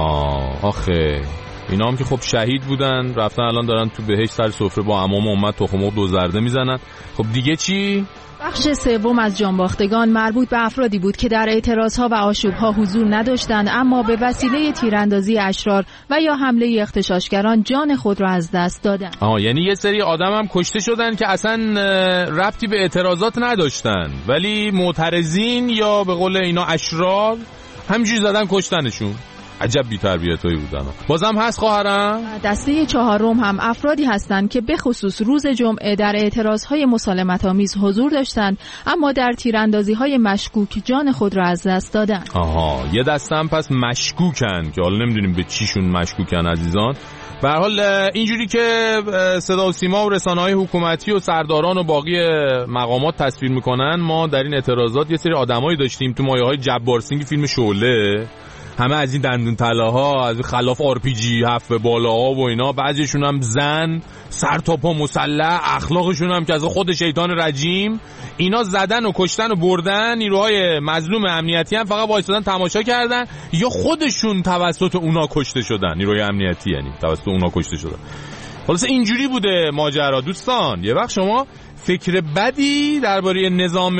آه آخه اینا هم که خب شهید بودن، رفتن الان دارن تو بهشت سر سفره با عمام امت تخم مرغ دو زرده میزنن. خب دیگه چی؟ بخش سوم از جانباختگان مربوط به افرادی بود که در اعتراضها و آشوبها حضور نداشتند، اما به وسیله تیراندازی اشرار و یا حمله اغتشاشگران جان خود را از دست دادند. آها یعنی یه سری آدم هم کشته شدن که اصلا ربطی به اعتراضات نداشتن، ولی معترضین یا به قول اینا اشرار همینجوری زدن کشتنشون. عجب بی‌تربیتایی بودن. بازم هست خواهرم دسته چهارم هم افرادی هستند که به خصوص روز جمعه در اعتراضهای مسالمت‌آمیز حضور داشتند، اما در تیراندازی‌های مشکوک جان خود را از دست دادند. آها یه دسته هم پس مشکوکن که حالا نمیدونیم به چیشون مشکوکن عزیزان. به هر حال اینجوری که صدا و سیما و رسانه‌های حکومتی و سرداران و باقی مقامات تصویر میکنن، ما در این اعتراضات یه سری آدمایی داشتیم تو مایه‌های جبار سینگ فیلم شعله، همه از این دندون طلاها، از خلاف آر پی جی هفت به بالاها و اینا، بعضیشون هم زن سر تا پا مسلح، اخلاقشون هم که از خود شیطان رجیم. اینا زدن و کشتن و بردن، نیروهای مظلوم امنیتی هم فقط وایسادن تماشا کردن یا خودشون توسط اونا کشته شدن. نیروهای امنیتی یعنی توسط اونا کشته شدن. خلاص اینجوری بوده ماجرا. دوستان یه وقت شما فکر بدی درباره نظام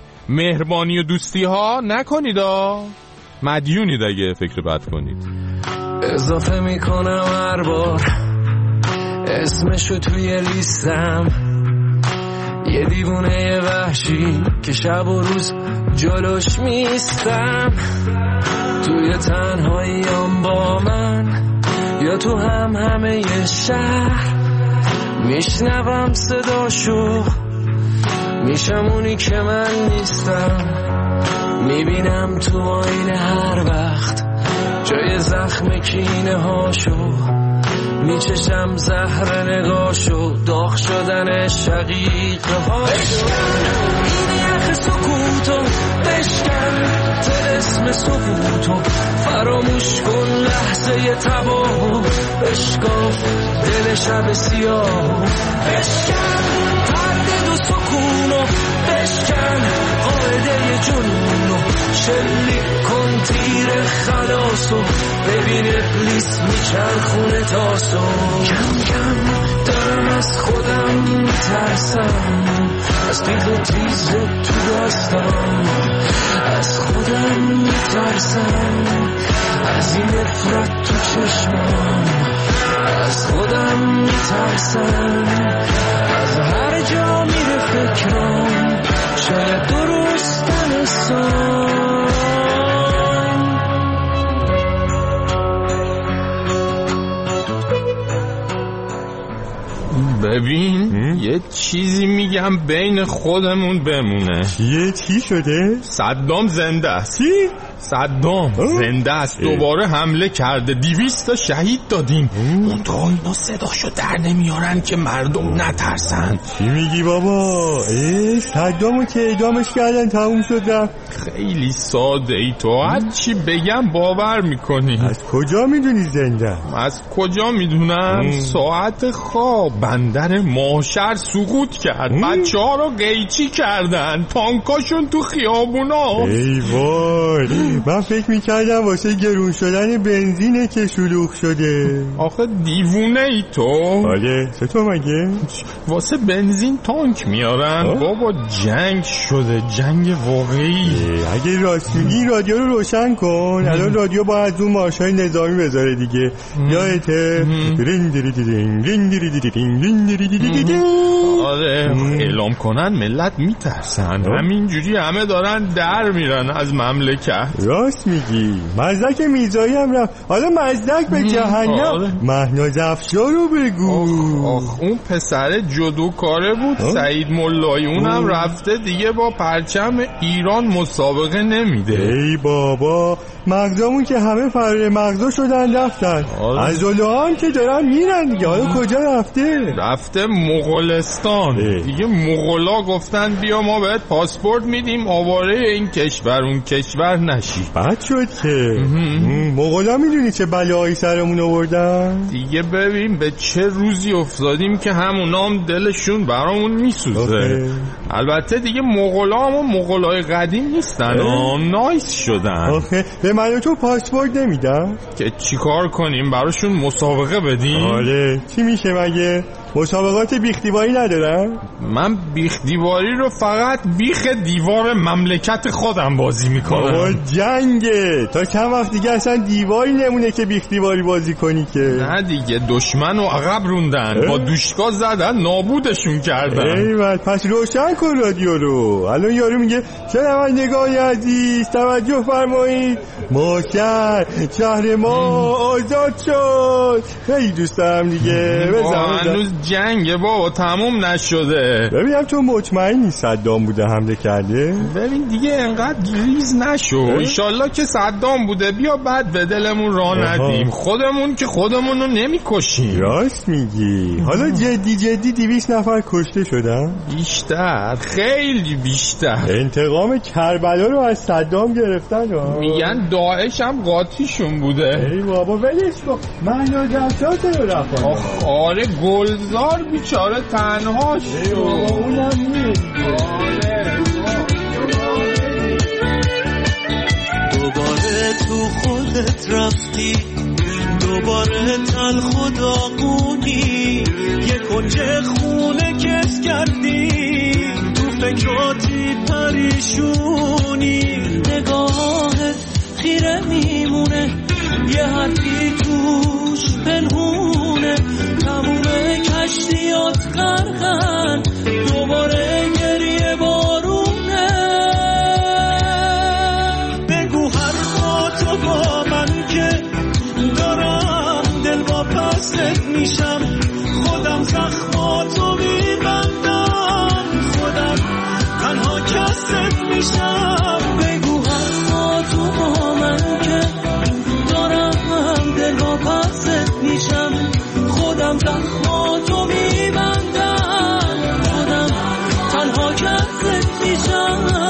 مهربانی و دوستی ها نکنید، مدیونید اگه فکر بد کنید. اضافه میکنم هر بار اسمشو توی لیستم، یه دیوونه وحشی که شب و روز جلوش میستم. توی تنهاییام با من یا تو هم همه ی شهر میشنوم صداشو، میشم اونی که من نیستم. میبینم تو آینه هر وقت جای زخم کینه هاشو، میچشم زهر نگاشو، داغ شدن شقیقه هاشو. این یخ سکوتو بشکن، طلسم سکوتو فراموش کن، لحظه تباهو بشکاف، دل شب سیاهو بشکن، تردد و سکونو بشکن، قاعده جنونو شلیک کن، تیر خلاصو ببین ابلیس میچرخونه تاسو. کم کم دارم از خودم میترسم، از تیغ و تیز تو داستان، از خودم میترسم، از این نفرت تو چشمم، از خودم میترسم، از هر جا میره فکرم شاید درست نرسم. ببین یه چیزی میگم بین خودمون بمونه. چیه؟ چی شده؟ صدام زنده است. چی؟ صدام زنده است، دوباره حمله کرده، دیویست تا شهید دادیم. اون تا اینا صداشو در نمیارن که مردم نترسن. چی میگی بابا؟ ای صدامو که اعدامش کردن تموم شد رفت. خیلی ساده ای تو، هر چی بگم باور میکنی. از کجا میدونی زنده؟ از کجا میدونم؟ ساعت خواب بندر ماشر سقوط کرد، بچه ها رو قیچی کردن، تانکاشون تو خیابونا. ای وای، من فکر میکردم واسه گرون شدن بنزینه که شلوغ شده. آخه دیوونه ای تو. آره چطور مگه؟ واسه بنزین تانک میارن. آه؟ بابا جنگ شده، جنگ واقعی. اگه راست میگی رادیو رو روشن کن. الان رادیو باید اون مارشای نظامی بذاره دیگه. یادته؟ آره اعلام کنن ملت میترسن، همینجوری همه دارن در میرن از مملکت. راست میگی. مزدک میرزایی هم رفت. حالا مزدک به جهنم. مهناز افشار رو بگو. آخ, آخ اون پسر جدوکاره بود. آه؟ سعید ملایی اونم رفته دیگه با پرچم ایران مسابقه نمیده. ای بابا مغزامون که همه فرار مغزا شدن رفتن. از هم که دارن میرن دیگه. حالا کجا رفته؟ رفته مغولستان. دیگه مغولا گفتن بیا ما بهت پاسپورت میدیم آواره این کشور اون کشور نشی. بد شد که. مغولا میدونی چه بلایی سرمون آوردن؟ دیگه ببین به چه روزی افتادیم که همونا هم دلشون برامون میسوزه. البته دیگه مغولا هم مغولای قدیم نیستن، نایس شدن. آخه به من تو پاسپورت نمیدن که چیکار کنیم؟ براشون مسابقه بدیم؟ آره چی میشه مگه؟ مسابقات بیخ دیواری ندارن؟ من بیخ دیواری رو فقط بیخ دیوار مملکت خودم بازی میکنم. بابا جنگه، تا چند وقت دیگه اصلا دیواری نمونه که بیخ دیواری بازی کنی که. نه دیگه دشمن رو عقب روندن، با دوشکا زدن نابودشون کردن. ایوه پس روشن کن رادیو رو. الان یارو میگه شنوندگان عزیز توجه فرمایید، ما شهر شهر ما آزاد شد. خیلی دوست دارم دیگه. هنوز جنگه بابا تموم نشده. ببینم تو مطمئنی صدام بوده حمله کرده؟ ببین دیگه انقدر ریز نشو. انشالله که صدام بوده. بیا بعد به دلمون راه ندیم. خودمون که خودمون رو نمیکشیم. راست میگی. حالا جدی جدی دویست نفر کشته شدن؟ بیشتر، خیلی بیشتر. انتقام کربلا رو از صدام گرفتن ها. میگن داعش هم قاطیشون بوده. ای بابا ولش کن. مهناز افشار رو رفت. آخ آره گلزار بیچاره تنهاش شد. اونم نیست. دوباره تو خودت رفتی، دوباره تلخ و داغونی، یه کنج خونه کس کردی، تو فکراتی پریشونی، نگاهت خیره میمونه، یه حرفی توش پنهونه، تموم کشتیات غرقن، دوباره گریه بارونه. بگو حرفاتو با من که دارم دل با پست میشم، خودم زخماتو میبندم، خودم تنها کست میشم. بگو حرفاتو با من که دارم دل با پست میشم، خودم زخماتو میبندم، خودم تنها کست میشم.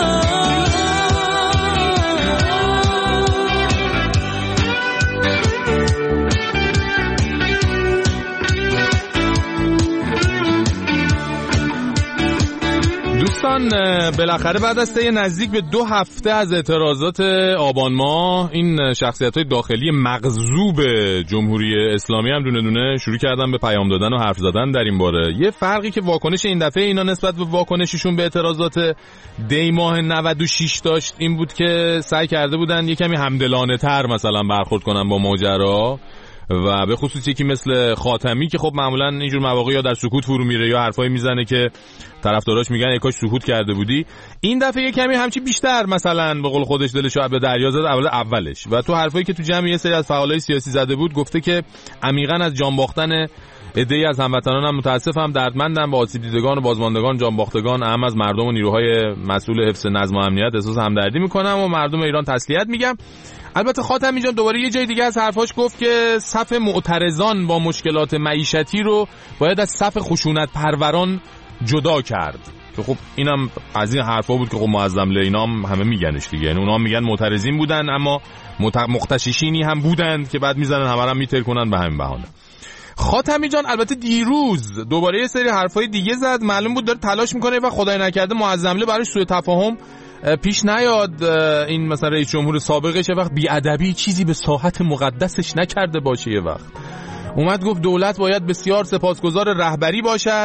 دوستان بالاخره بعد از طی نزدیک به دو هفته از اعتراضات آبان ماه، این شخصیت‌های داخلی مغضوب جمهوری اسلامی هم دونه دونه شروع کردن به پیام دادن و حرف زدن در این باره. یه فرقی که واکنش این دفعه اینا نسبت به واکنششون به اعتراضات دی ماه نود و شش داشت این بود که سعی کرده بودن یه کمی همدلانه تر مثلا برخورد کنن با ماجرا، و به خصوص یکی مثل خاتمی که خب معمولا اینجور مواقع یا در سکوت فرو میره یا حرفایی میزنه که طرفداراش میگن ای کاش سکوت کرده بودی. این دفعه یه کمی همچی بیشتر مثلا به قول خودش دلش به دریا زد اول اولش، و تو حرفایی که تو جمع یه سری از فعالای سیاسی زده بود گفته که عمیقاً از جان باختن عده‌ای از هموطنانم متاسفم، دردمندم، با آسیب دیدگان و بازماندگان، جانباختگان، اهم از مردم و نیروهای مسئول حفظ نظم و امنیت احساس همدردی میکنم و مردم ایران تسلیت میگم. البته خاتمی جان دوباره یه جای دیگه از حرفاش گفت که صف معترضان با مشکلات معیشتی رو باید از صف خشونت پروران جدا کرد. که خب اینم از این حرفا بود که خب معظم له اینا هم همه میگنش دیگه، یعنی اونا هم میگن معترضین بودن اما مختششینی هم بودن که بعد میزنن همه رو میترکنن به همین بهانه. خاتمی جان البته دیروز دوباره یه سری حرفای دیگه زد، معلوم بود داره تلاش میکنه و خدای نکرده معظم له براش سوء تفاهم پیش نیاد، این مثلا رئیس جمهور سابقش یه وقت بی‌ادبی چیزی به ساحت مقدسش نکرده باشه. یه وقت اومد گفت دولت باید بسیار سپاسگزار رهبری باشد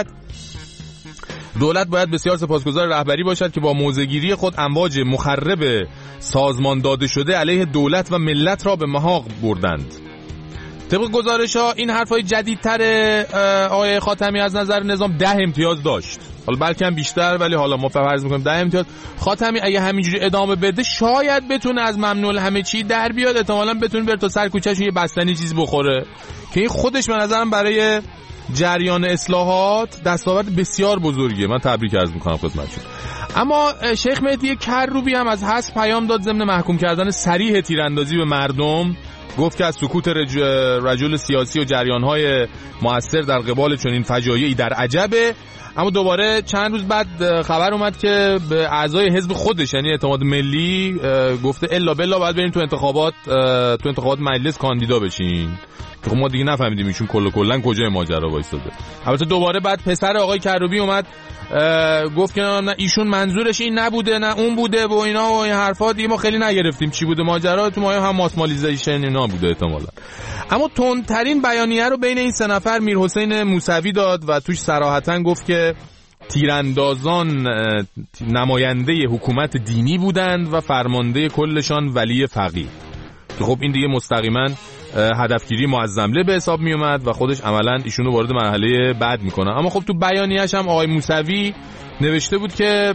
دولت باید بسیار سپاسگزار رهبری باشد که با موضع‌گیری خود امواج مخرب سازمان داده شده علیه دولت و ملت را به محاق بردند. طبق گزارش‌ها این حرفای جدیدتر آقای خاتمی از نظر نظام ده امتیاز داشت، حالا بلکه هم بیشتر، ولی حالا ما فرض می‌کنیم ده امتیاز. خاتمی اگه همینجوری ادامه بده شاید بتونه از ممنوع همه چی در بیاد، احتمالاً بتونه بره تا سر کوچه‌ش یه بستنی چیز بخوره که این خودش به نظرم برای جریان اصلاحات دستاورد بسیار بزرگیه. من تبریک عرض می‌کنم خدمتتون. اما شیخ مهدی کروبی هم از حذف پیام داد ضمن محکوم کردن صریح تیراندازی به مردم. گفت که از سکوت رج... رجل سیاسی و جریان‌های مؤثر در قبال چنین فجایعی در عجبه. اما دوباره چند روز بعد خبر اومد که به اعضای حزب خودش یعنی اعتماد ملی گفته الا بلا باید بریم تو انتخابات تو انتخابات مجلس کاندیدا بشین. خب ما دیگه نفهمیدیم ایشون کلا کلا کجای ماجرا وایساده. البته دوباره بعد پسر آقای کروبی اومد گفت که نه ایشون منظورش این نبوده نه اون بوده و اینا و این حرفا دیگه ما خیلی نگرفتیم چی بوده ماجرا، تو ما هم ماسمالیزیشن اینا بوده احتمالاً. اما تندترین بیانیه رو بین این سه نفر میرحسین موسوی داد و توش صراحتاً گفت که تیراندازان نماینده حکومت دینی بودند و فرمانده کلشان ولی فقیه. خب این دیگه مستقیما هدفگیری معظم له به حساب می اومد و خودش عملاً ایشونو وارد مرحله بعد میکنه. اما خب تو بیانیه‌اش هم آقای موسوی نوشته بود که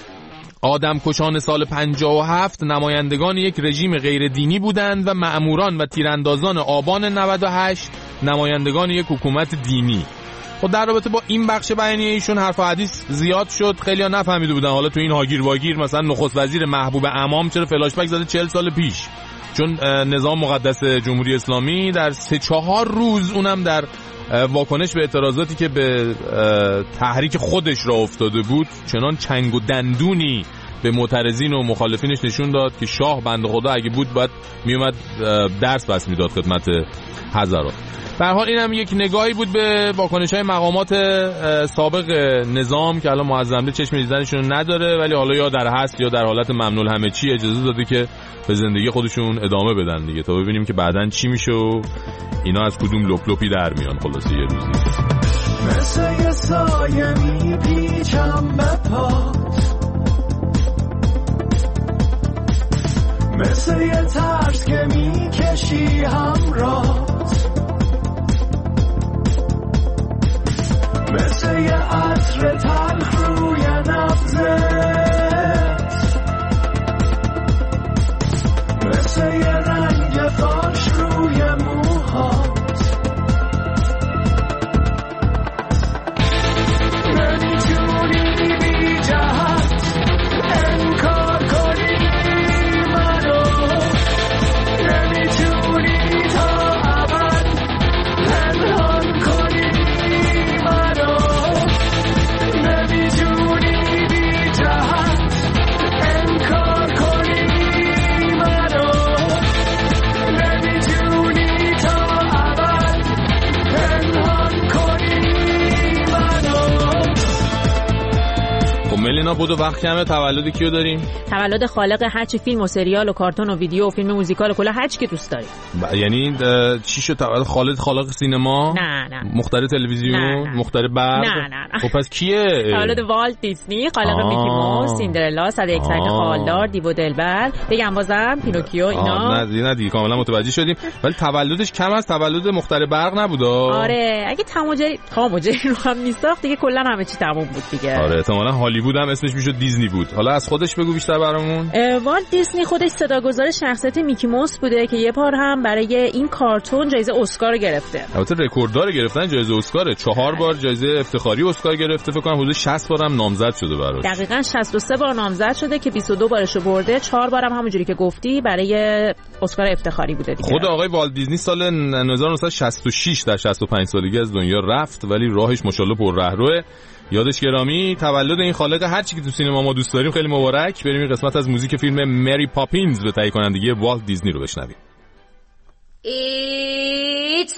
آدم کشان سال پنجاه و هفت نمایندگان یک رژیم غیر دینی بودند و مأموران و تیراندازان آبان نود و هشت نمایندگان یک حکومت دینی. خب در رابطه با این بخش بیانیه ایشون حرف و حدیث زیاد شد، خیلی‌ها نفهمیده بودن حالا تو این هاگیر واگیر مثلا نخست وزیر محبوب امام چرا فلاش بک زده چهل سال پیش، چون نظام مقدس جمهوری اسلامی در سه چهار روز اونم در واکنش به اعتراضاتی که به تحریک خودش را افتاده بود چنان چنگ و دندونی به معترضین و مخالفینش نشون داد که شاه بنده خدا اگه بود باید میومد درس بس میداد خدمت حضرات. به هر حال اینم یک نگاهی بود به واکنش‌های مقامات سابق نظام که الان معظم له چشم دیدنشون نداره، ولی حالا یا در هست یا در حالت ممنوع همه چی اجازه داده که به زندگی خودشون ادامه بدن دیگه، تا ببینیم که بعداً چی میشه و اینا از کدوم لپ لپی در میان. خلاصه یه روزی مثل یه سایه میپیچم به پات، مثل یه ترس که میکشی همراه، مثل یه عطر تلخ روی نبضت، مثل یه رنگ فاش روی موهات، نمیتونی بی جهت انکار کنی منو، نمیتونی تا ابد پنهان کنی منو، نمیتونی بی جهت انکار کنی منو، نمیتونی تا ابد پنهان کنی منو. خب ملینا بود و وقت کمه، تولد کیو داریم؟ تولد خالق هر چی فیلم و سریال و کارتون و ویدیو و فیلم موزیکال و کلا هر چی که دوست داری. ب... یعنی چی شد تولد خالد خالق سینما؟ نه نه. مختار تلویزیون؟ مختار برق؟ نه نه نه. خب پس کیه؟ تولد والت دیزنی، خالق میکی موس، سیندرلا، صد و یک سگ خالدار، دیو و دلبر، بگم بازم پینوکیو اینا. نه نه دیگه کاملا متوجه شدیم. ولی تولدش کم از تولد مختار برق نبود. آره اگه تماجری تماجری رو هم میساخت دیگه کلا همه چی تموم بود دیگه. آره احتمالاً هالیوود هم اسمش میشد دیزنی بود. حالا از خودش بگو بیشتر برامون. والت دیزنی خودش صداگذار شخصیت میکی موس بوده که یه بار هم برای این کارتون جایزه اسکار گرفته. البته رکورددار گرفتن جایزه اسکار، چهار بار جایزه افتخاری اسکار گرفته، فکر کنم حدود شصت بار هم نامزد شده براش. دقیقاً شصت و سه بار نامزد شده که بیست و دو بارشو برده، چهار بارم همونجوری که گفتی برای اسکار افتخاری بوده دیگه. خود آقای والت دیزنی سال هزار و نهصد و شصت و شش در شصت و پنج سالگی از دنیا رفت، ولی راهش ماشاءالله پر رهروه. یادش گرامی. تولد این خالق هر چی که تو سینما ما دوست داریم خیلی مبارک. بریم این قسمت از موزیک فیلم مری پاپینز به تهیه کنندگی والت دیزنی رو بشنویم. It's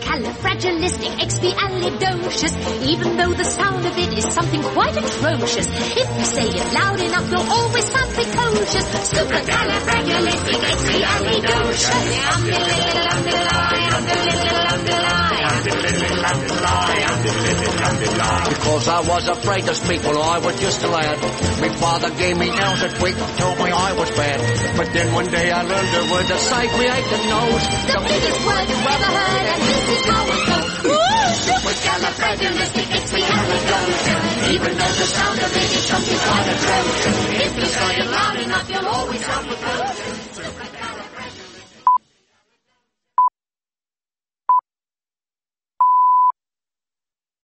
supercalifragilisticexpialidocious, even though the sound of it is something quite atrocious. If you say it loud enough, you'll always sound precocious. Supercalifragilisticexpialidocious. Because I was afraid to speak when I was just a lad. My father gave me nails a tweak and told me I was bad. But then one day I learned a word to say me ache the nose. The biggest word you ever heard, and this is how it goes. Supercalifragilisticexpialidocious. Even though the sound of it is something quite atrocious. If you say it loud enough, you'll always sound precocious.